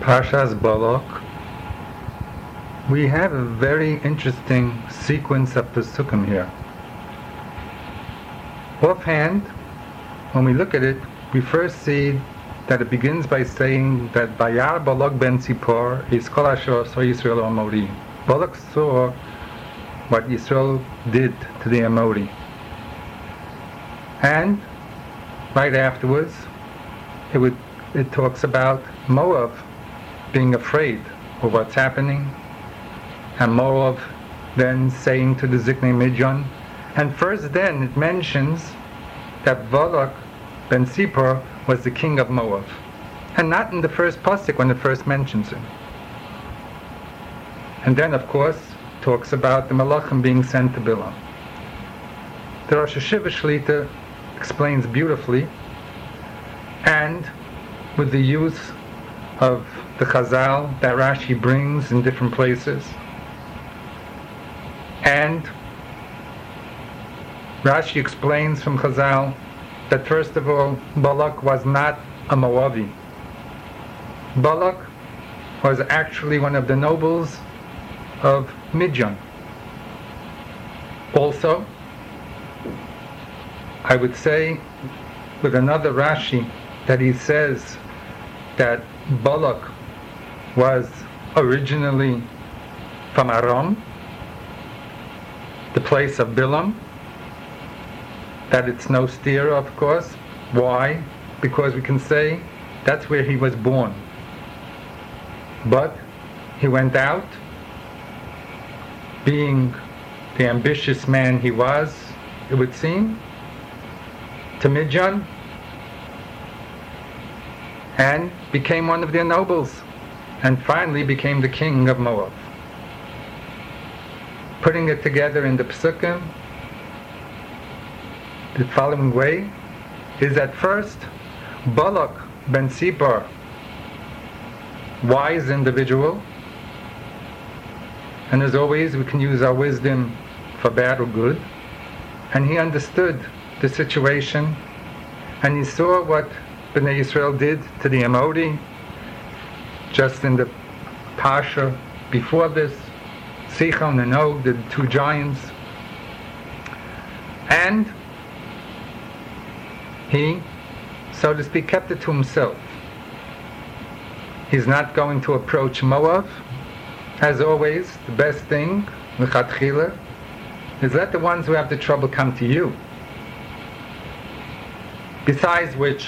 Parshas Balak, we have a very interesting sequence of Pesukim here. Offhand, when we look at it, we first see that it begins by saying that Bayar Balak ben Tzipor is Kol Asher Asar Yisrael Amori. Balak saw what Yisrael did to the Amori. And right afterwards, it talks about Moab being afraid of what's happening, and Moab then saying to the Ziknei Midyan, and first then it mentions that Balak ben Tzipor was the king of Moab, and not in the first pasuk when it first mentions him. And then of course talks about the Malachim being sent to Bilam. The Rosh Hashiva Shlita explains beautifully, and with the use of the Chazal that Rashi brings in different places. And Rashi explains from Chazal that first of all, Balak was not a Moavi. Balak was actually one of the nobles of Midyan. Also, I would say with another Rashi that he says that Balak was originally from Aram, the place of Bilam, that it's no steer, of course. Why? Because we can say that's where he was born. But he went out, being the ambitious man he was, it would seem, to Midyan, and became one of their nobles, and finally became the king of Moab. Putting it together in the Pesukim, the following way is at first, Balak ben Tzipor, wise individual, and as always we can use our wisdom for bad or good, and he understood the situation, and he saw what Bnei Yisrael did to the Amori, just in the Parsha before this, Sichon and Og, the two giants, and he, so to speak, kept it to himself. He's not going to approach Moab. As always, the best thing, l'chatchila, is let the ones who have the trouble come to you. Besides which,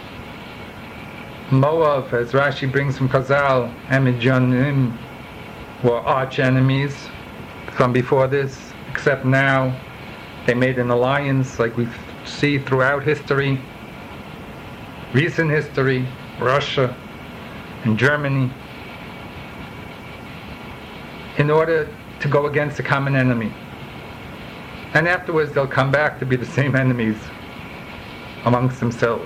Moab, as Rashi brings from Chazal, and Midyanim were arch enemies from before this, except now they made an alliance like we see throughout history, recent history, Russia and Germany, in order to go against a common enemy. And afterwards they'll come back to be the same enemies amongst themselves.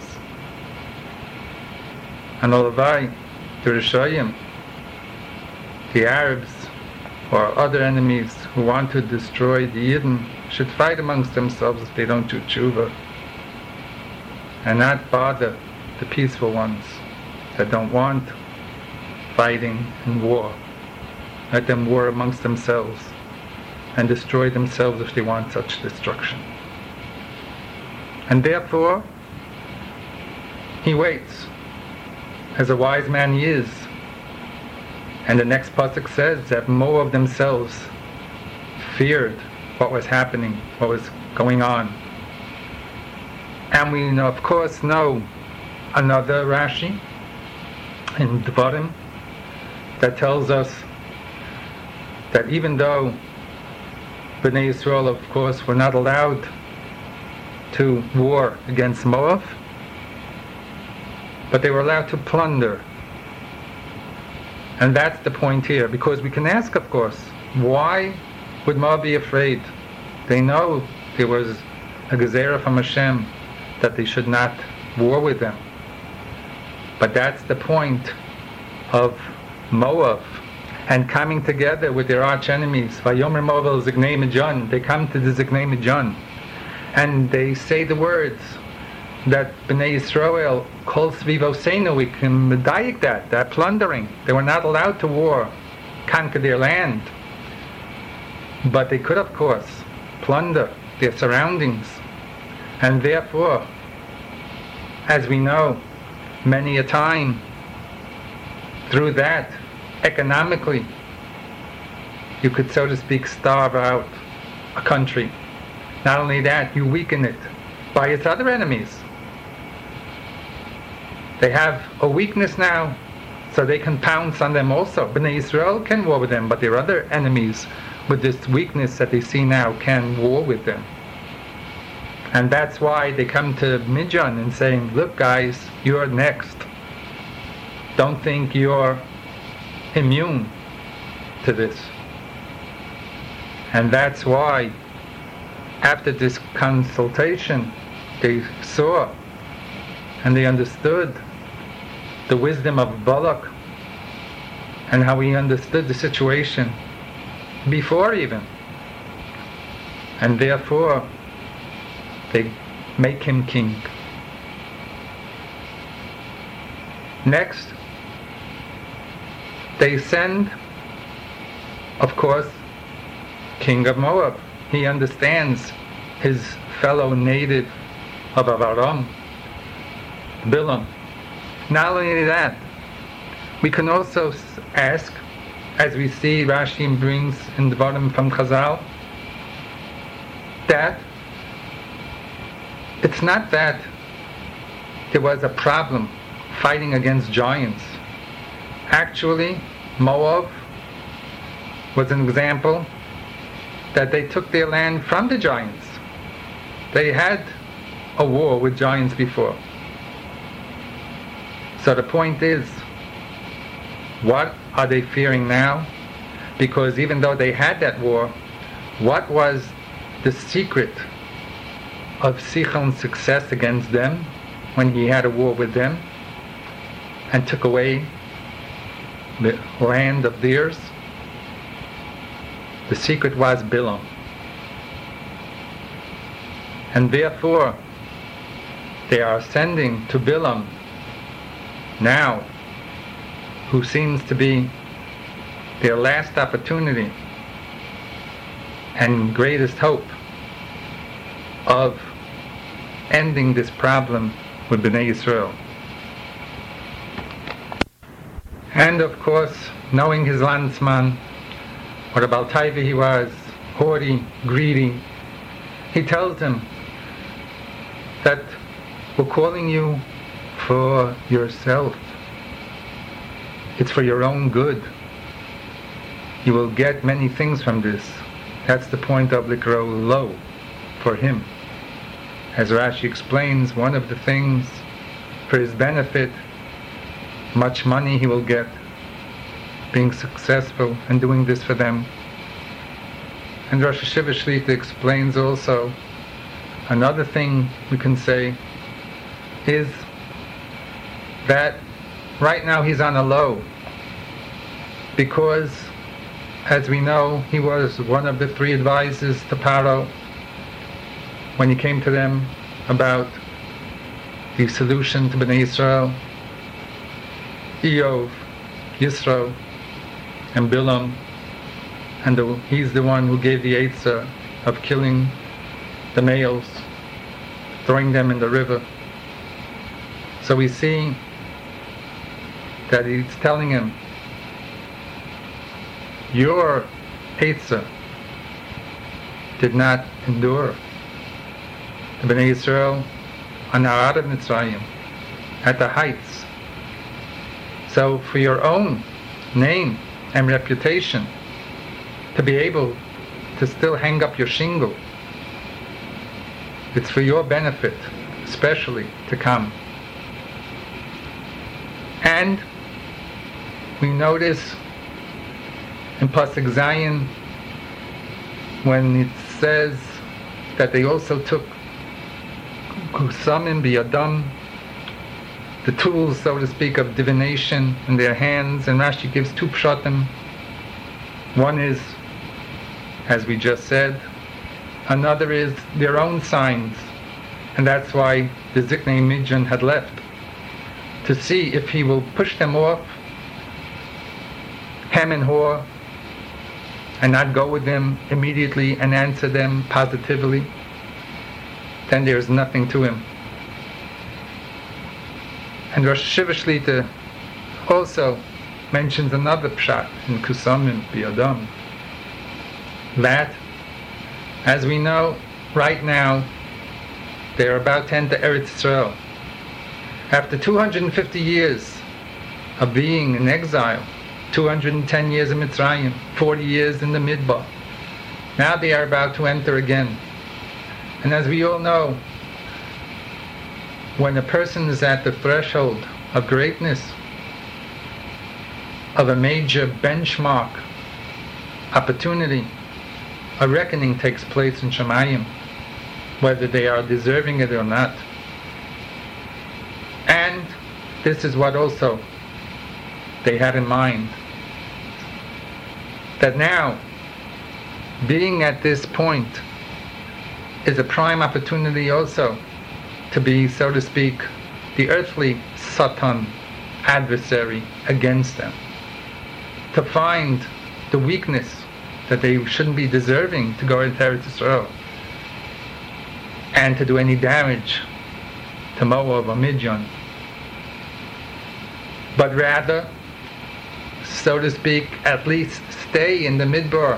And Olavai, the Rishayim, the Arabs, or other enemies who want to destroy the Yidden should fight amongst themselves if they don't do tshuva, and not bother the peaceful ones that don't want fighting and war. Let them war amongst themselves and destroy themselves if they want such destruction. And therefore, he waits, as a wise man he is. And the next pasuk says that Moab themselves feared what was happening, what was going on. And we of course know another Rashi in Dvarim that tells us that even though Bnei Yisrael, of course, were not allowed to war against Moab, but they were allowed to plunder. And that's the point here, because we can ask, of course, why would Moab be afraid? They know there was a gezerah from Hashem that they should not war with them. But that's the point of Moab, and coming together with their arch enemies. Vayomer Moab el Ziknei Midyan. They come to the Ziknei Midyan, and they say the words that Bnei Yisrael kol svivoseinu, we can medayik that plundering. They were not allowed to conquer their land. But they could, of course, plunder their surroundings. And therefore, as we know, many a time, through that, economically, you could, so to speak, starve out a country. Not only that, you weaken it by its other enemies. They have a weakness now, so they can pounce on them also. Bnei Israel can war with them, but their other enemies, with this weakness that they see now, can war with them. And that's why they come to Midian and saying, look guys, you're next. Don't think you're immune to this. And that's why, after this consultation, they saw and they understood the wisdom of Balak and how he understood the situation before even. And therefore, they make him king. Next, they send, of course, king of Moab. He understands his fellow native of Avaram, Bilam. Not only that, we can also ask, as we see Rashi brings in the bottom from Chazal, that it's not that there was a problem fighting against giants. Actually, Moab was an example that they took their land from the giants. They had a war with giants before. So the point is, what are they fearing now? Because even though they had that war, what was the secret of Sichon's success against them when he had a war with them and took away the land of theirs? The secret was Bilam. And therefore, they are sending to Bilam now, who seems to be their last opportunity and greatest hope of ending this problem with Bnei Yisrael. And of course, knowing his landsman, what a Baltaiva he was, haughty, greedy, he tells him that we're calling you for yourself. It's for your own good. You will get many things from this. That's the point of Likro Lo for him. As Rashi explains, one of the things for his benefit, much money he will get being successful and doing this for them. And Rosh Hashiva Shlita explains also another thing we can say is that right now he's on a low because, as we know, he was one of the three advisors to Paro when he came to them about the solution to Bnei Yisrael. Eov, Yisro, and Bilam, and he's the one who gave the Eitzah of killing the males, throwing them in the river. So we see that he's telling him, your Eitzah did not endure. The Bnei Yisrael are now out of Mitzrayim, at the heights. So for your own name and reputation, to be able to still hang up your shingle, it's for your benefit, especially, to come. And we notice in Pasuk Zayin, when it says that they also took Kusamim biyadam, the tools, so to speak, of divination in their hands, and Rashi gives two pshatim. One is, as we just said, another is their own signs And that's why the Ziknei Midian had left, to see if he will push them off, Ham and Hor, and not go with them immediately and answer them positively. Then there's nothing to him. And Rosh Hashiva Shlita also mentions another pshat in Kusamim B'Yadam, that, as we know, right now, they are about to enter Eretz Yisrael. After 250 years of being in exile, 210 years in Mitzrayim, 40 years in the Midbar, now they are about to enter again. And as we all know, when a person is at the threshold of greatness, of a major benchmark, opportunity, a reckoning takes place in Shemayim, whether they are deserving it or not. And this is what also they had in mind, that now, being at this point, is a prime opportunity also to be, so to speak, the earthly Satan adversary against them, to find the weakness that they shouldn't be deserving to go into Eretz Yisrael, and to do any damage to Moab or Midian, but rather, so to speak, at least stay in the Midbar,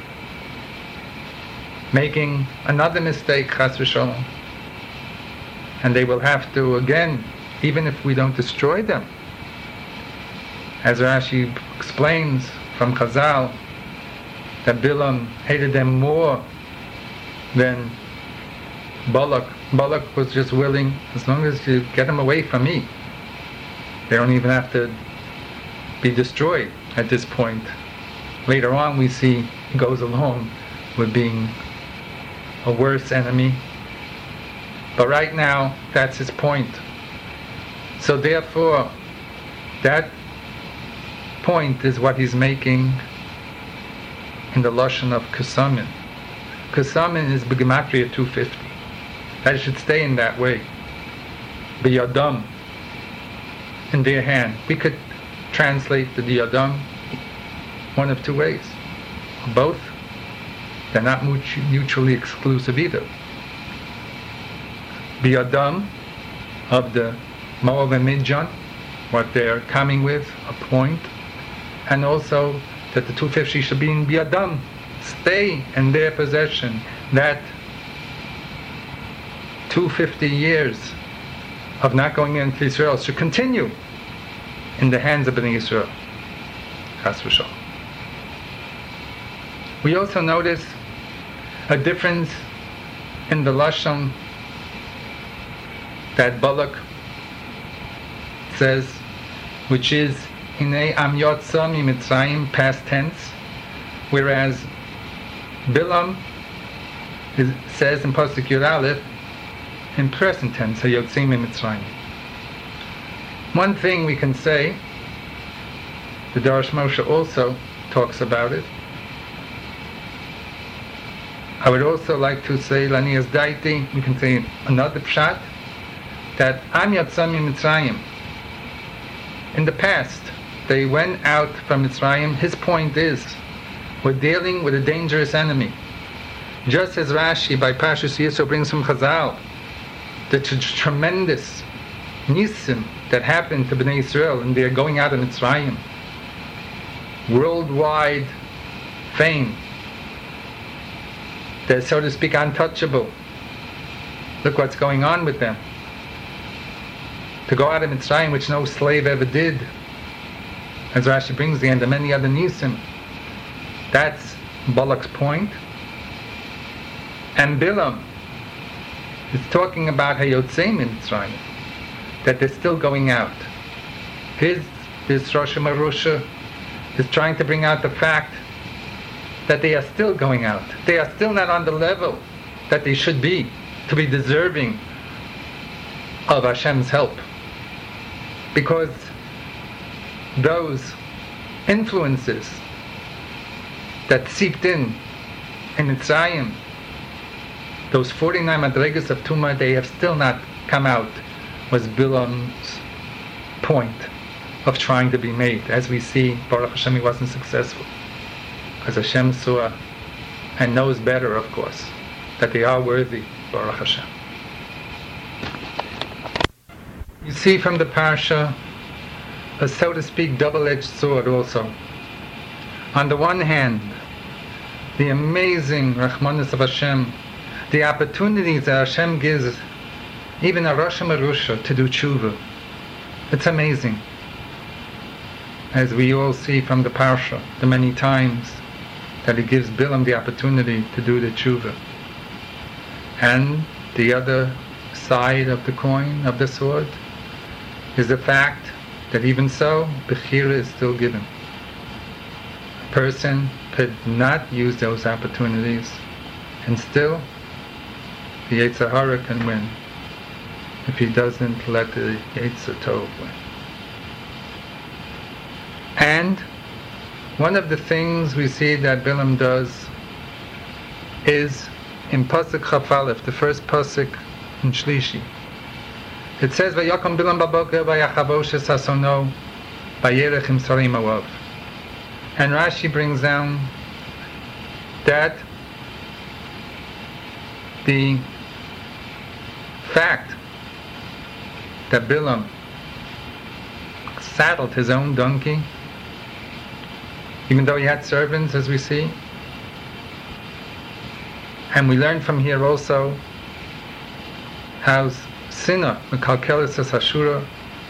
making another mistake, chas v'sholom, and they will have to, again, even if we don't destroy them, as Rashi explains from Chazal, that Bilam hated them more than Balak. Balak was just willing, as long as you get them away from me, they don't even have to be destroyed at this point. Later on we see he goes along with being a worse enemy, but right now that's his point. So therefore that point is what he's making in the lashon of Kusamin. Kusamin is B'gematria 250. That should stay in that way. B'yadam, in their hand. We could translate the Yadam one of two ways. Both. They're not mutually exclusive either. B'yadam, of the Moab and Midian, what they're coming with, a point, and also that the 250 should be in B'yadam, stay in their possession. That 250 years of not going into Israel should continue in the hands of Bnei Israel. Chas v'sholom. We also notice a difference in the lashon that Balak says, which is Hinei am yotza miMitzrayim, past tense, whereas Bilam says in Pasuk Yud Aleph in present tense, Hayotzim miMitzrayim. One thing we can say, the Darash Moshe also talks about it. I would also like to say, Lanias Daiti, we can say another pshat, that Am Yatzam Mitzrayim, in the past, they went out from Mitzrayim. His point is, we're dealing with a dangerous enemy. Just as Rashi by Parshas Yisro brings from Chazal, the tremendous nisim that happened to Bnei Israel, and they're going out of Mitzrayim, worldwide fame. They're, so to speak, untouchable. Look what's going on with them. To go out of Mitzrayim, which no slave ever did, as Rashi brings the end of many other nisim. That's Balak's point. And Bilam is talking about Hayotzim in Mitzrayim, that they're still going out. This Rosh Marusha is trying to bring out the fact that they are still going out. They are still not on the level that they should be to be deserving of Hashem's help. Because those influences that seeped in Mitzrayim, those 49 Madrigas of Tumah, they have still not come out, was Bilam's point of trying to be made. As we see, Baruch Hashem, he wasn't successful. Because Hashem saw and knows better, of course, that they are worthy, Baruch Hashem. You see from the Parsha a, so to speak, double-edged sword also. On the one hand, the amazing Rahmanas of Hashem, the opportunities that Hashem gives even a Rosh Marusha to do tshuva. It's amazing. As we all see from the Parsha, the many times that He gives Bilam the opportunity to do the tshuva. And the other side of the coin, of the sword, is the fact that even so, Bechira is still given. A person could not use those opportunities, and still the Yetzer Hara can win if he doesn't let the Yetzer Tov win. And one of the things we see that Bilam does is in Pasuk Chaf Aleph, the first Pasuk in Shlishi. It says, "Vayakom Bilam baboker vayachavoshes hasono vayerech im sarim alav." And Rashi brings down that the fact that Bilam saddled his own donkey, even though he had servants, as we see. And we learn from here also how Sinah, Mekalkelis as Hashura,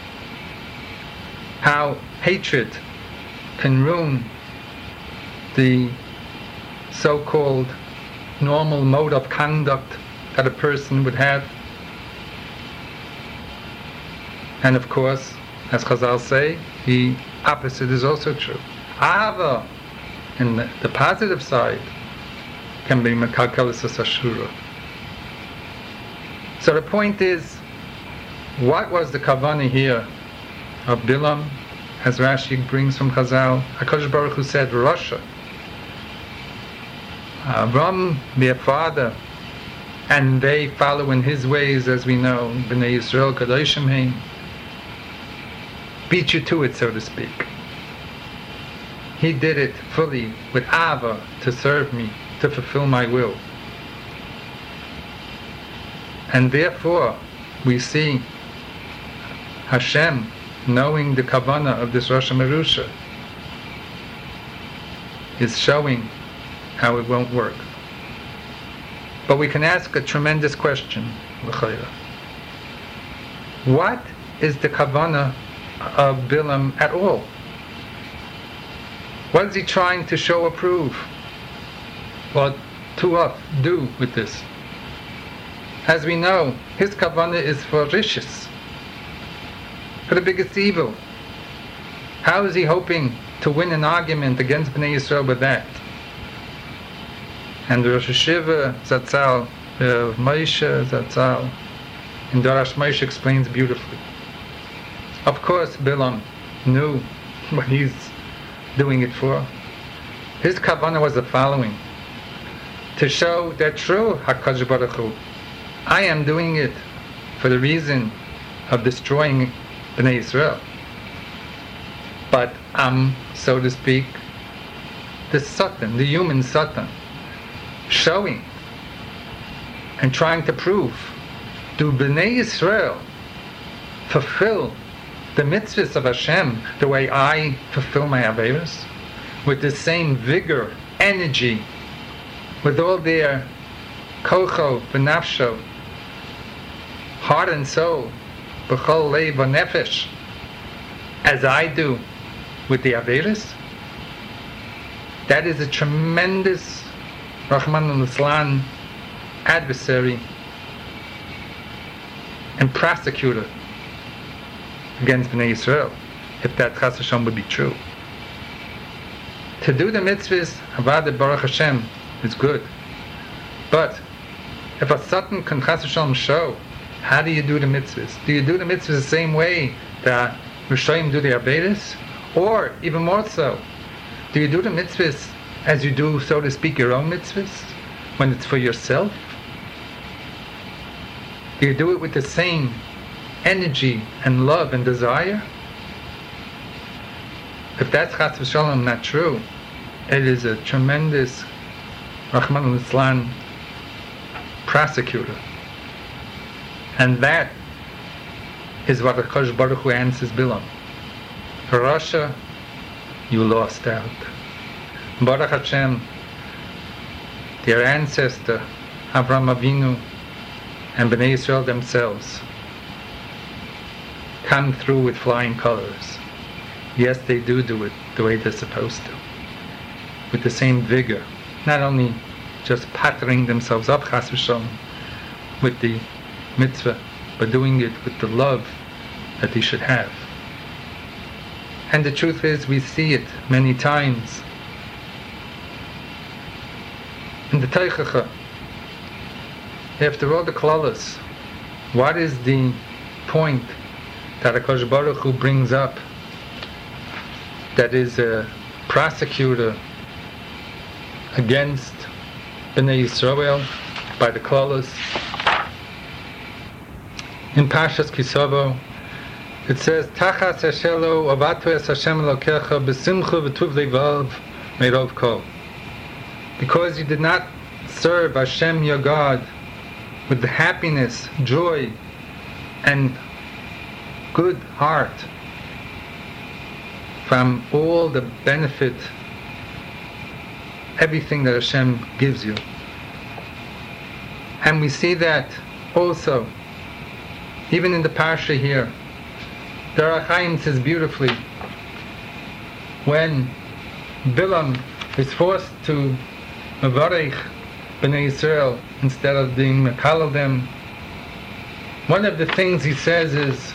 how hatred can ruin the so-called normal mode of conduct that a person would have. And of course, as Chazal say, the opposite is also true. Ahava, in the positive side, can be Mekalkelis as Hashura. So the point is, what was the kavanah here of Bilam, as Rashi brings from Chazal? HaKadosh Baruch Hu said, Rasha. Avram, their father, and they follow in his ways, as we know, Bnei Yisrael Kadoshim Hein, beat you to it, so to speak. He did it fully with Ava to serve me, to fulfill my will. And therefore, we see Hashem, knowing the kavanah of this Rosh Marusha, is showing how it won't work. But we can ask a tremendous question, l'chayra. What is the kavanah of Bilam at all? What is he trying to show or prove? What to do with this? As we know, his kavanah is for rishis, for the biggest evil. How is he hoping to win an argument against Bnei Yisrael with that? And the Rosh Hashiva Zatzal, Moshe Zatzal, in Darash Moshe explains beautifully. Of course, Bilam knew what he's doing it for. His kavanah was the following: to show that true HaKadosh Baruch Hu, I am doing it for the reason of destroying Bnei Yisrael. But I'm, so to speak, the Satan, the human Satan, showing and trying to prove, do Bnei Yisrael fulfill the mitzvahs of Hashem the way I fulfill my averos? With the same vigor, energy, with all their kocho v'nafsho, heart and soul, b'chol leiv v'nefesh, as I do with the averos? That is a tremendous Rahman al-Islam adversary and prosecutor against Bnei Yisrael, if that Chas Hashem would be true. To do the mitzvahs, Avad Baruch Hashem, is good. But if a Satan can Chas Hashem show, how do you do the mitzvahs? Do you do the mitzvahs the same way that Rishayim do the Averis? Or, even more so, do you do the mitzvahs as you do, so to speak, your own mitzvahs, when it's for yourself? Do you do it with the same energy and love and desire? If that's Chas v'Shalom not true, it is a tremendous Rahman al-Islam prosecutor. And that is what HaKadosh Baruch Hu answers Bilam. For Russia, you lost out. Baruch Hashem, their ancestor, Avraham Avinu, and Bnei Israel themselves come through with flying colors. Yes, they do it the way they're supposed to, with the same vigor, not only just pattering themselves up, Chas v'Shalom, with the mitzvah, but doing it with the love that they should have. And the truth is, we see it many times in the Teichacha. After all the klalos, what is the point that HaKadosh Baruch Hu brings up that is a prosecutor against Bnei Yisrael by the klalos? In Parshas Kisavo, it says, Tachas Hashelo avatu es Hashem Elokecha b'simcha v'tuv levav meirov kol. Because you did not serve Hashem your God with the happiness, joy, and good heart from all the benefit, everything that Hashem gives you. And we see that also, even in the Parsha here. The Ohr HaChaim says beautifully, when Bilam is forced to mevarech Bnei Yisrael instead of being mekalel them, one of the things he says is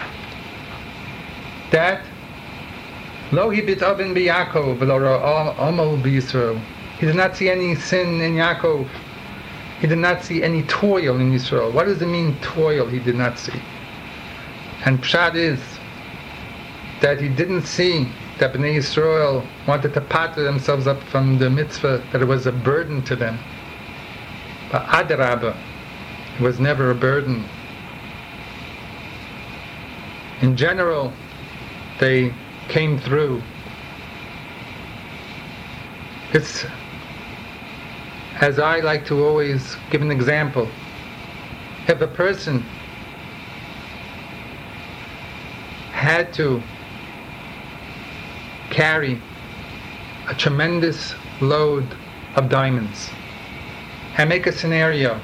that Lo hibit oven b'Yakov v'lo ra'ah amal b'Yisrael. He did not see any sin in Yaakov. He did not see any toil in Yisrael. What does it mean, toil? He did not see. And Pshat is that he didn't see that Bnei Yisrael wanted to patter themselves up from the mitzvah, that it was a burden to them. But Adarabah, it was never a burden. In general, they came through. It's, as I like to always give an example, if a person had to carry a tremendous load of diamonds and make a scenario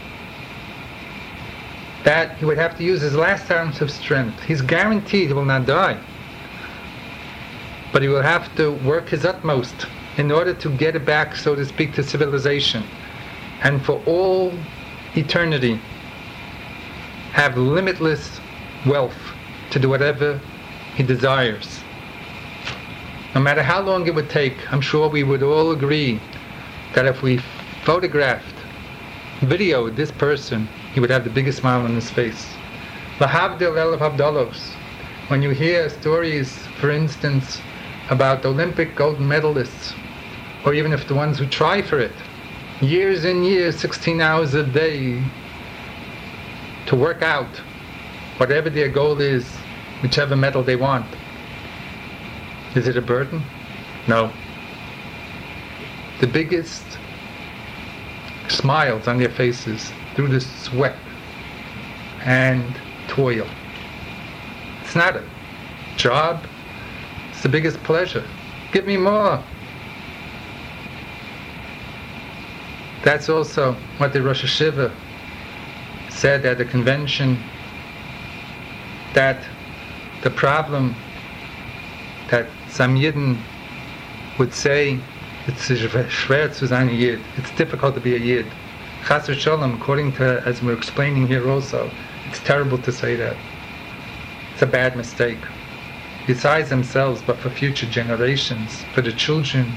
that he would have to use his last ounce of strength, he's guaranteed he will not die, but he will have to work his utmost in order to get it back, so to speak, to civilization, and for all eternity have limitless wealth to do whatever he desires. No matter how long it would take, I'm sure we would all agree that if we photographed, videoed this person, he would have the biggest smile on his face. Lahavdil elef havdalos. When you hear stories, for instance, about Olympic gold medalists, or even if the ones who try for it, years and years, 16 hours a day, to work out whatever their goal is, whichever medal they want. Is it a burden? No. The biggest smiles on their faces through the sweat and toil. It's not a job. It's the biggest pleasure. Give me more. That's also what the Rosh Hashiva said at the convention, that the problem that some Yidden would say, it's schwer zu sein a Yid, it's difficult to be a Yid. Chas v'Shalom, according to, as we're explaining here also, it's terrible to say that. It's a bad mistake. Besides themselves, but for future generations, for the children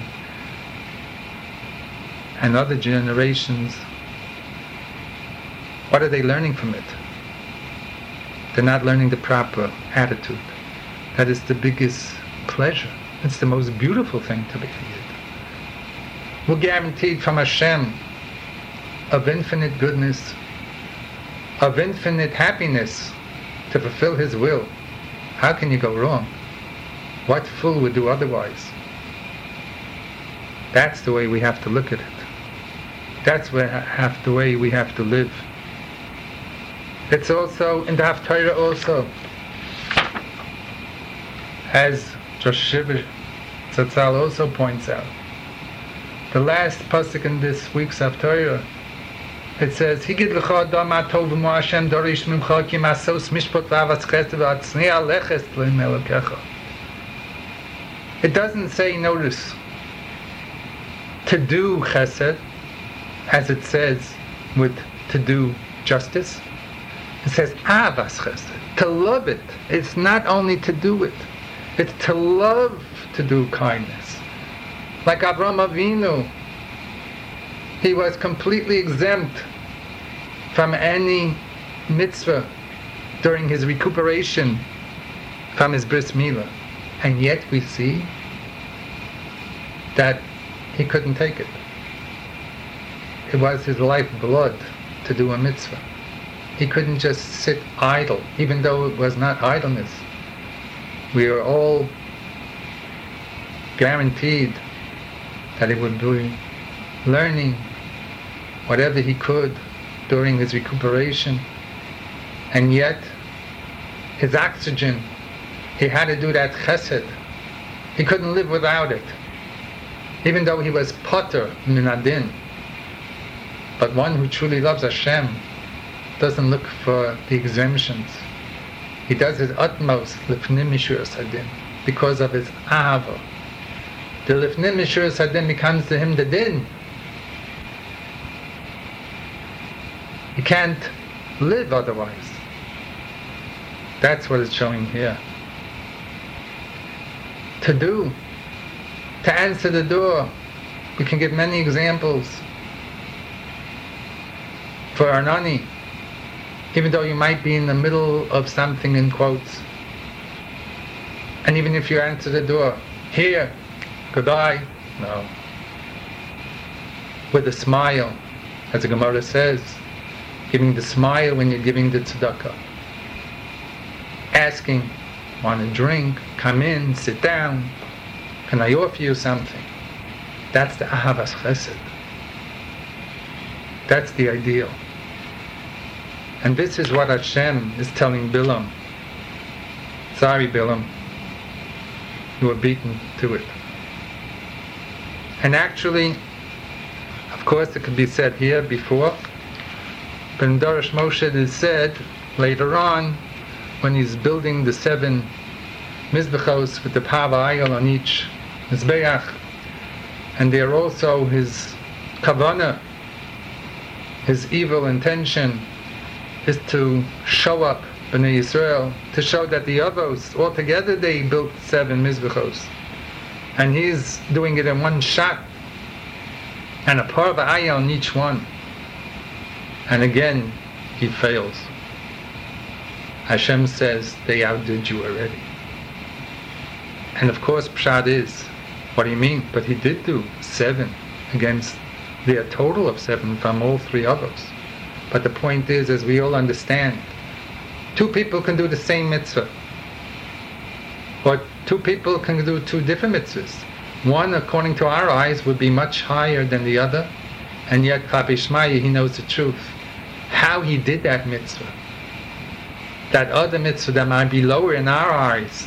and other generations, what are they learning from it? They're not learning the proper attitude. That is the biggest pleasure. It's the most beautiful thing to be a Yid. We're guaranteed from Hashem of infinite goodness, of infinite happiness to fulfill His will, how can you go wrong? What fool would do otherwise? That's the way we have to look at it. That's the way we have to live. It's also in the Haftarah also, as Rosh Hashiva Zatzal also points out. The last pasuk in this week's Haftarah, it says, "Higid l'cha adam atov v'mo Hashem dorish mimcha ki masos mishpat v'avas chesed v'atzniya leches l'im elokecha." It doesn't say, notice, to do chesed, as it says with to do justice. It says avas chesed, to love it. It's not only to do it, it's to love to do kindness. Like Avraham Avinu, he was completely exempt from any mitzvah during his recuperation from his bris milah. And yet we see that he couldn't take it. It was his lifeblood to do a mitzvah. He couldn't just sit idle, even though it was not idleness. We are all guaranteed that he would be learning whatever he could during his recuperation. And yet, his oxygen, he had to do that chesed. He couldn't live without it. Even though he was potter min adin. But one who truly loves Hashem doesn't look for the exemptions. He does his utmost lifnim mishuras hadin because of his ahava. The lifnim mishuras hadin becomes to him the din. He can't live otherwise. That's what it's showing here. To do, to answer the door. We can give many examples. For Arnani, even though you might be in the middle of something in quotes, and even if you answer the door, here, goodbye, no. With a smile, as the Gemara says, giving the smile when you're giving the tzedakah. Asking, want a drink, come in, sit down, can I offer you something? That's the ahavas chesed. That's the ideal. And this is what Hashem is telling Bilam. Sorry, Bilam, you were beaten to it. And actually, of course, it could be said here before, but in Dorish Moshe it is said later on, when he's building the 7 mizbechos with the pavayil on each mizbeach, and there also his kavanah, his evil intention, is to show up Bnei Yisrael, to show that the Avos, altogether they built 7 mizbechos. And he's doing it in one shot, and a parva ayah on each one. And again, he fails. Hashem says, they outdid you already. And of course, Pshat is, what do you mean? But he did do 7 against their total of 7 from all 3 others. But the point is, as we all understand, 2 people can do the same mitzvah. But 2 people can do 2 different mitzvahs. One, according to our eyes, would be much higher than the other, and yet Klapi Shmaya, he knows the truth. How he did that mitzvah. That other mitzvah that might be lower in our eyes,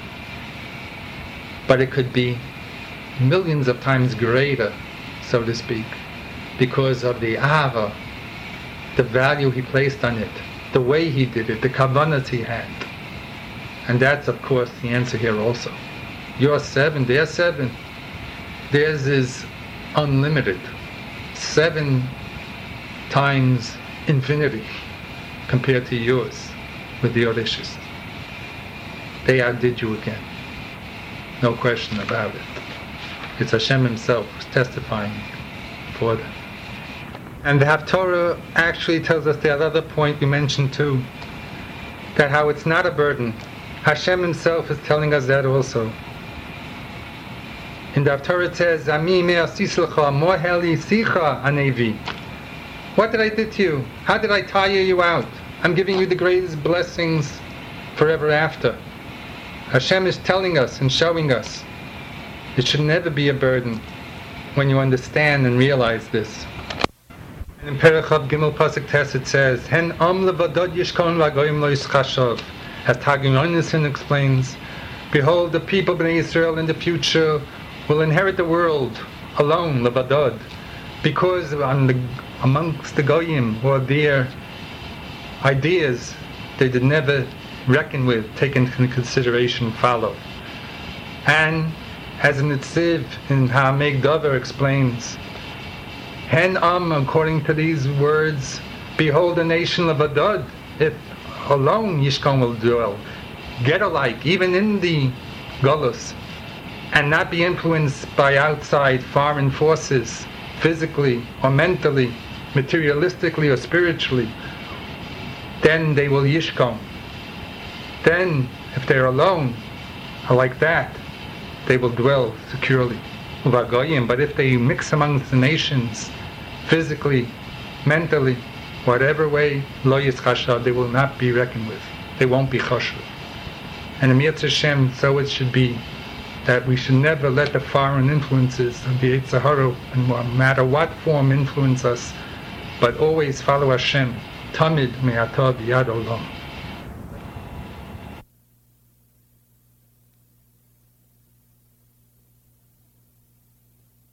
but it could be millions of times greater, so to speak, because of the ahava, the value he placed on it, the way he did it, the kavanas he had. And that's, of course, the answer here also. You're 7, they're 7. Theirs is unlimited. 7 times infinity compared to yours with the Orishis. They outdid you again. No question about it. It's Hashem himself who's testifying for them. And the Haftorah actually tells us the other point we mentioned too, that how it's not a burden. Hashem himself is telling us that also. In the Haftorah it says, Ami me'asislacha moheli sicha anevi. What did I do to you? How did I tire you out? I'm giving you the greatest blessings forever after. Hashem is telling us and showing us it should never be a burden when you understand and realize this. And in Perek Chav Gimel Pasuk Tes it says, Hen am levadod yishkon v'agoyim lo yischashav. As Targum Yonason explains, behold, the people of Israel in the future will inherit the world alone, levadod, because amongst the goyim or their ideas they did never reckon with, take into consideration, follow. And as in Nitziv in Ha'ameg Dover explains, Hen Am, according to these words, behold, a nation levadod, if alone Yishkon will dwell, get alike, even in the Golus, and not be influenced by outside foreign forces, physically or mentally, materialistically or spiritually, then they will Yishkon. Then, if they're alone, or like that, they will dwell securely. But if they mix amongst the nations, physically, mentally, whatever way, lo yischashav, they will not be reckoned with. They won't be chashuv. And in Yetzer Hashem, so it should be, that we should never let the foreign influences of the Yetzer Hara, no matter what form, influence us, but always follow Hashem. Tamid me'atah b'yad olam.